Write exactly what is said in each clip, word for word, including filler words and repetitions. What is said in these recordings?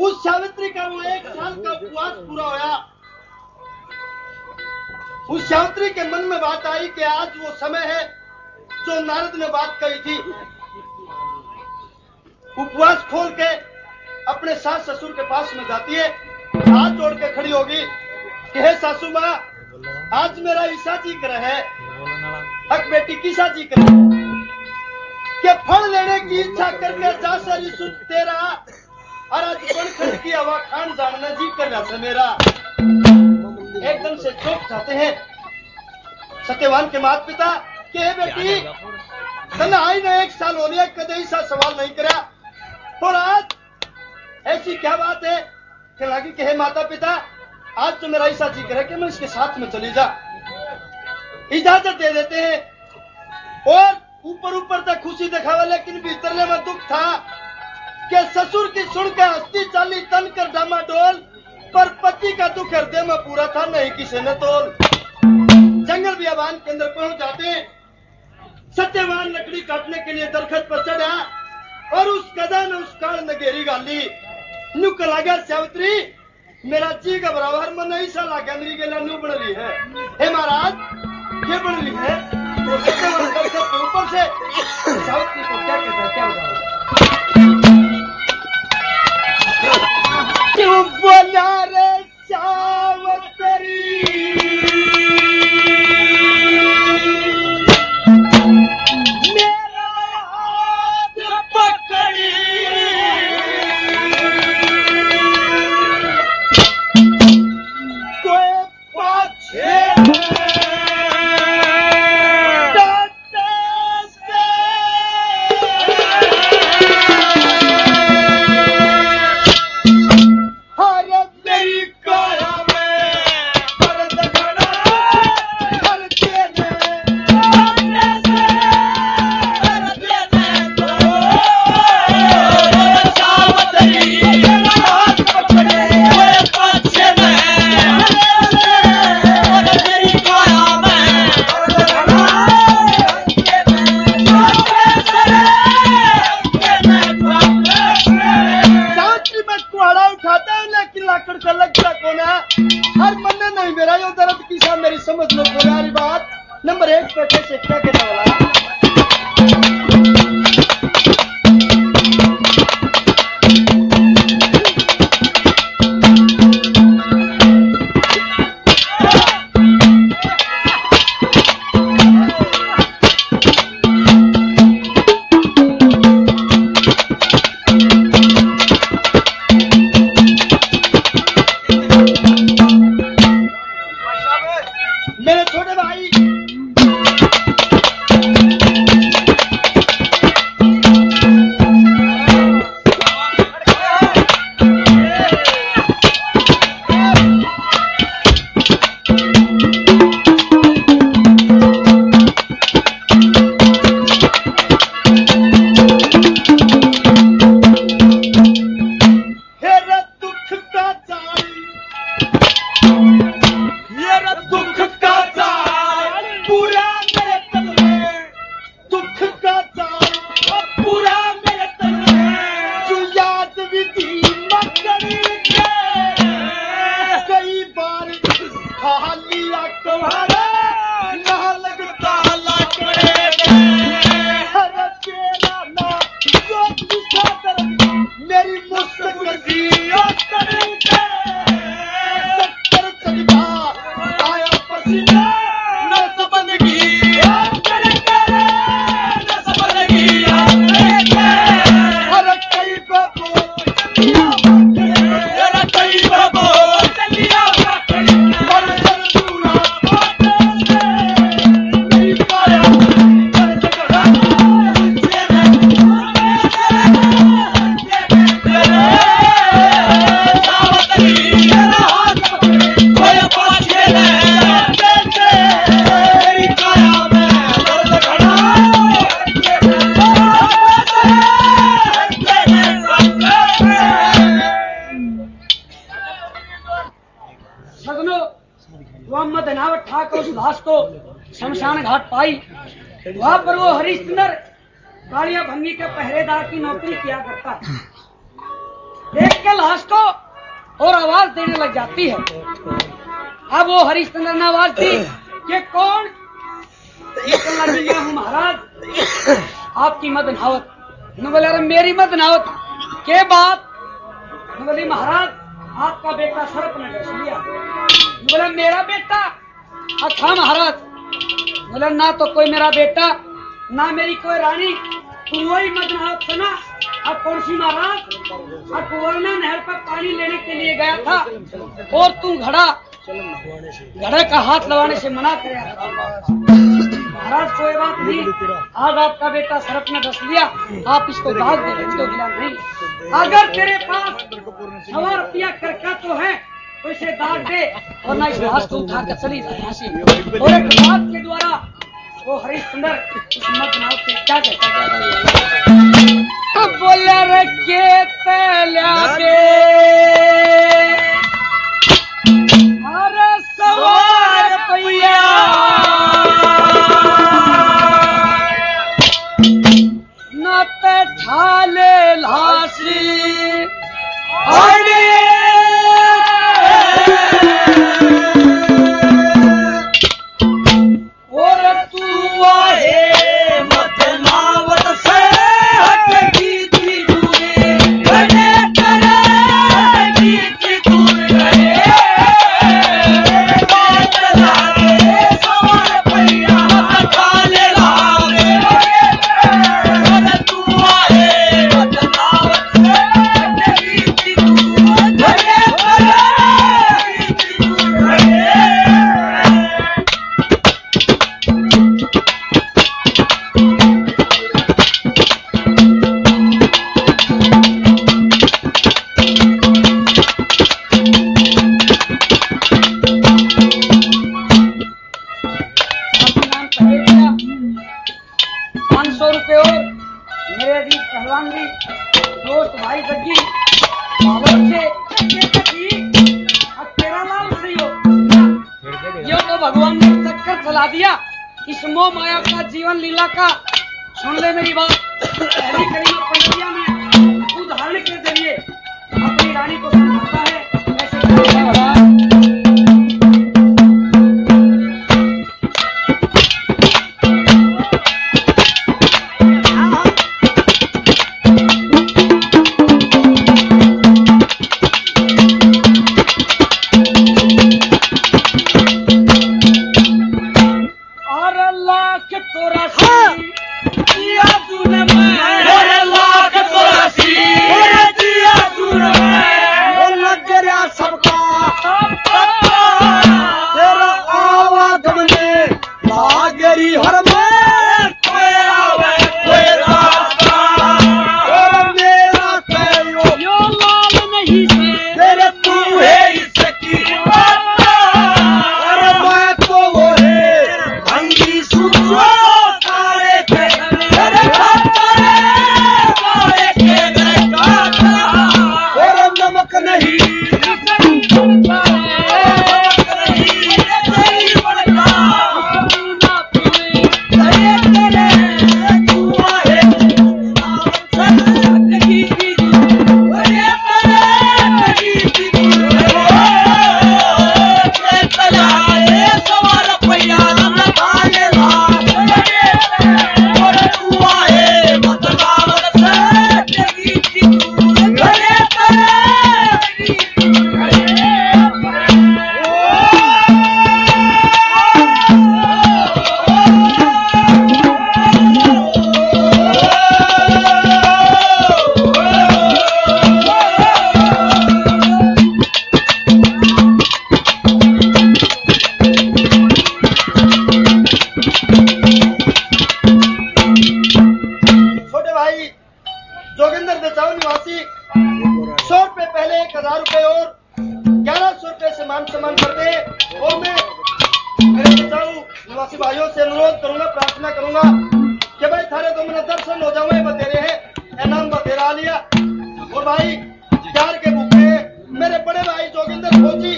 उस सावित्री का वो एक साल का उपवास पूरा होया। उस सावित्री के मन में बात आई कि आज वो समय है जो नारद ने बात कही थी। उपवास खोल के अपने सास ससुर के पास में जाती है, हाथ जोड़ के खड़ी होगी कि हे सासू माँ, आज मेरा ईसा जी कर है। हक बेटी किसा जी कर के फल लेने की इच्छा करके जा सर यीशु तेरा और आज बनखड़ की हवा खान जानना जी कर रहा था मेरा। एकदम से चौंक जाते हैं सत्यवान के माता पिता कि हे बेटी तने आई ना एक साल हो गया कदे ईसा सवाल नहीं करा और आज ऐसी क्या बात है कि लगी कि हे माता पिता आज तो मेरा ईसा जी करे कि मैं इसके साथ में चली जा। इजाजत दे देते हैं और ऊपर ऊपर तक खुशी दिखावा, लेकिन भीतरले में दुख था कि ससुर की सुनकर हस्ती चाली तन कर डामाडोल, पर पति का दुख हृदय में पूरा था नहीं किसी ने तोल। जंगल बियाबान के अंदर पहुंच जाते हैं। सत्यवान लकड़ी काटने के लिए दरखत पर चढ़ा और उस गधा ने उस काल ने घेरी गाली नुक लगा सावित्री मेरा जी का बराबर मन नहीं सा लागा मेरी गेला नु बन रही है। हे महाराज ये बन रही है तो सत्यवान दरखत के ऊपर से सावित्री को क्या कहता है क्या बताओ। क्यों बोला रे सावित्री शमशान घाट पाई। वहां पर वो हरिश्चंद्र कालिया भंगी के पहरेदार की नौकरी किया करता। एक के लाश को और आवाज देने लग जाती है। अब वो हरिश्चंद्र ने आवाज दी कि कौन? ये कहने लगी मैं हूँ महाराज आपकी मदनावत। न बोले अरे मेरी मदनावत के बात? न बोली महाराज आपका बेटा सर्प ने डस लिया। न बोले मेरा बेटा? अच्छा महाराज। बोले ना तो कोई मेरा बेटा ना मेरी कोई रानी, तू वही मदनावत सुना। अब कौन सी महाराज? अब कुंवरना नहर पर पानी लेने के लिए गया था और तू घड़ा घड़े का हाथ लगाने से मना कर। महाराज कोई बात नहीं, आज आपका बेटा सर्प ने डस लिया, आप इसको दाग दे दो गिला नहीं। अगर तेरे पास सवा रुपया करका तो है तो इसे दाग दे, और ना इस लाश को उठा कर चली जाए यहाँ से। और एक बात के द्वारा वो हरिश्चंद्र इस मदनाव से क्या कहता है? बोले रखे तला के अरे सवार पैया न पे ठाले लाशी अरे और तू आए मदनावत से हटकी थी दूरे गले करेगी थी दूर गए सवार पैया ठाले लागे और तू आए मदनावत से हटकी थी दूर गले करेगी थी दूर गए। पाँच सौ रुपये और मेरे अजीज पहलवान जी दोस्त भाई जग्गी अब तेरा नाम सही हो। यो तो भगवान ने चक्कर चला दिया इस मोह माया का जीवन लीला का। सुन ले मेरी बात, पहली करीमा पंडिया में उदाहरण के जरिए अपनी रानी को समझाता है ऐसे निवासी भाइयों से अनुरोध करूंगा, प्रार्थना करूंगा कि भाई थारे दो मिनट दर्शन हो जाओ। बतेरे है इनाम बतेरा लिया और भाई प्यार के भूखे मेरे बड़े भाई जोगिंदर फौजी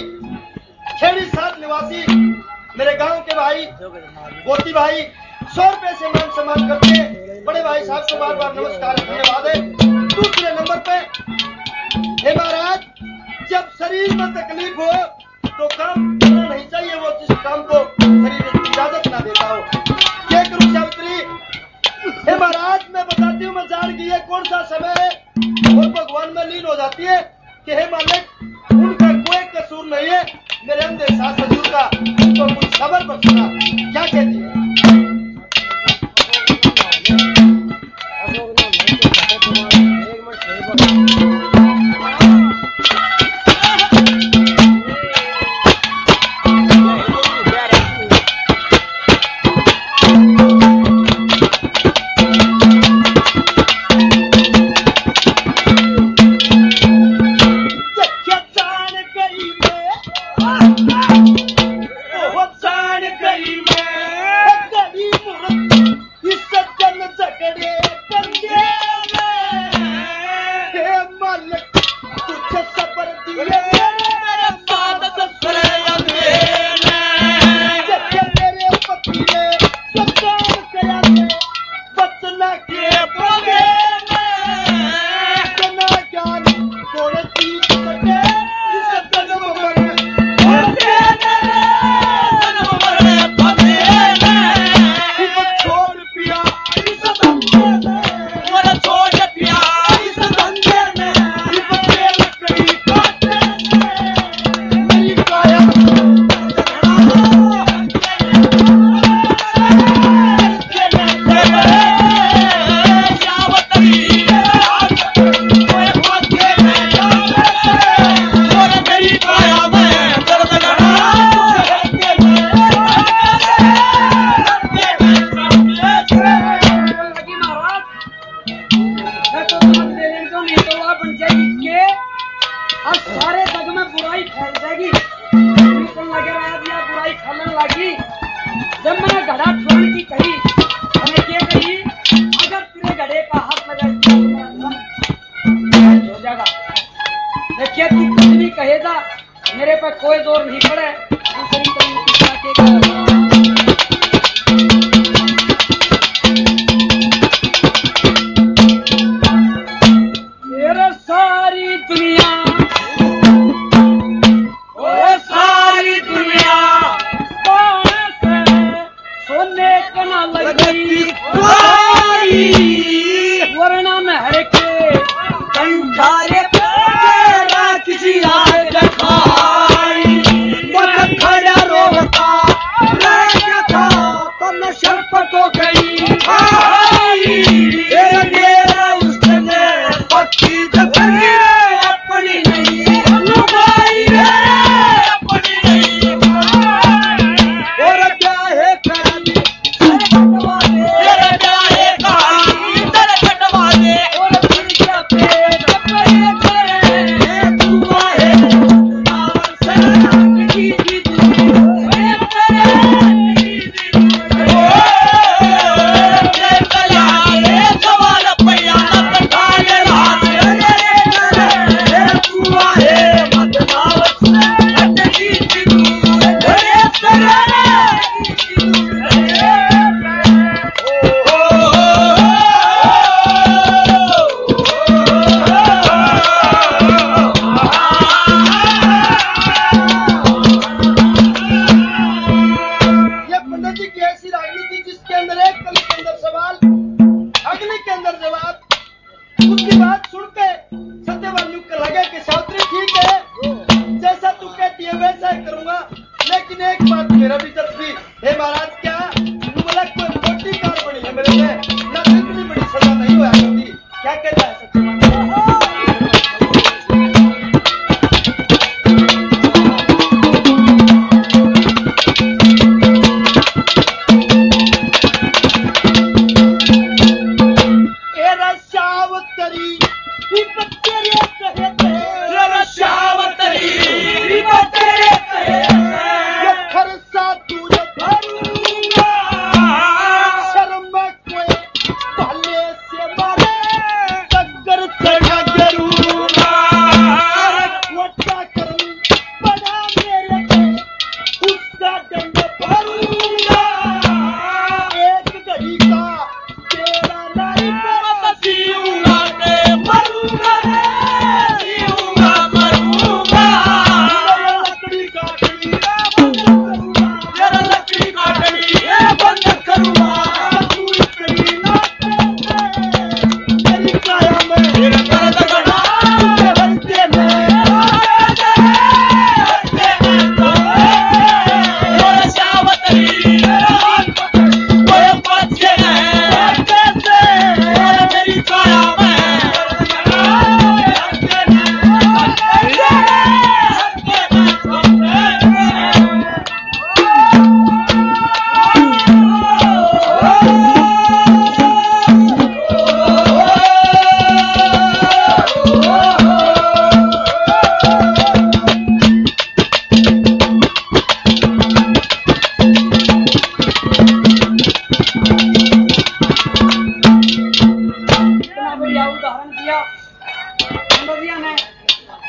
खेड़ी सात निवासी मेरे गांव के भाई गोती भाई सौ रुपए से मान सम्मान करते बड़े भाई साहब को बार बार नमस्कार धन्यवाद है। दूसरे नंबर पे हे महाराज शरीर में तकलीफ हो तो काम करना नहीं चाहिए, वो जिस काम को शरीर इजाजत ना देता हो। क्या करूं सावित्री? हे महाराज, मैं बताती हूँ, मैं जान गई है कौन सा समय है और भगवान में लीन हो जाती है कि हे मालिक, उनका कोई कसूर नहीं है, मेरे अंदर सास ससुर का। तो कुछ खबर पर सुना, क्या कहती है? मेरे पर कोई जोर नहीं पड़े, दूसरी मेरे सारी दुनिया ओ सारी दुनिया से सोने का ना लगी वरना महर के कंठारे किसी खड़ा रोता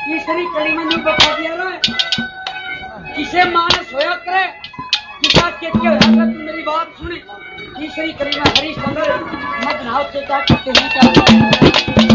तीसरी कड़ी में नहीं बता दिया रे किसे मानस होया करे किसा के के होया करे तू मेरी बात सुने तीसरी कड़ी में हरिश्चंद्र मत नाव से क्या करते हैं क्या